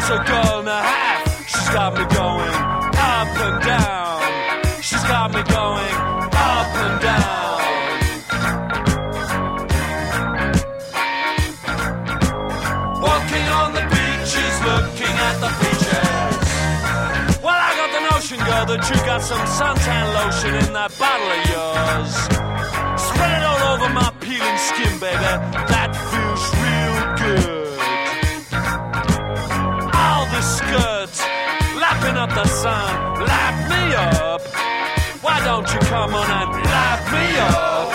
girl's a girl and a half. She's got me going up and down. She's got me going up and down. Walking on the beaches, looking at the beaches. Well, I got the notion, girl, that you got some suntan lotion in that bottle of yours. Spread it all over my peeling skin, baby. That feels real good. All the skirts, lapping up the sun, lap me up. Why don't you come on and lap me up?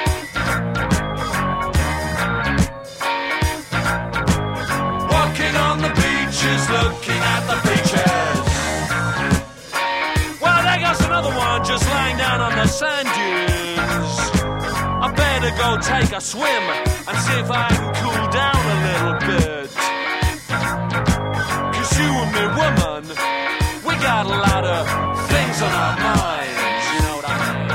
Walking on the beaches, looking at the beaches. Well, there goes another one just lying down on the sand dunes. I better go take a swim and see if I can cool down a little bit. 'Cause you and me, woman, we got a lot of things on our minds, you know what I mean?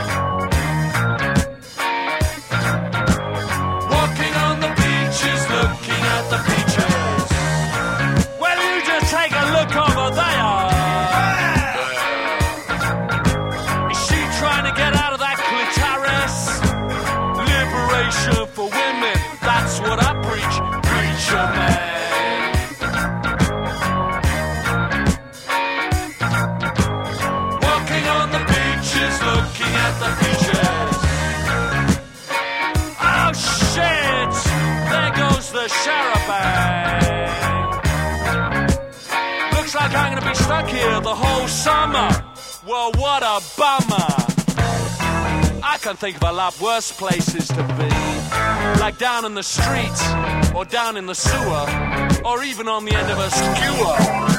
Walking on the beaches, looking at the beaches. Well, you just take a look over there. Is she trying to get out of that clitoris? Liberation for women, that's what I preach, preacher man. Walking on the beaches, looking at the beaches. Oh shit, there goes the charabanc. Looks like I'm gonna be stuck here the whole summer. Well, what a bummer. I can think of a lot worse places to be, like down in the street, or down in the sewer, or even on the end of a skewer.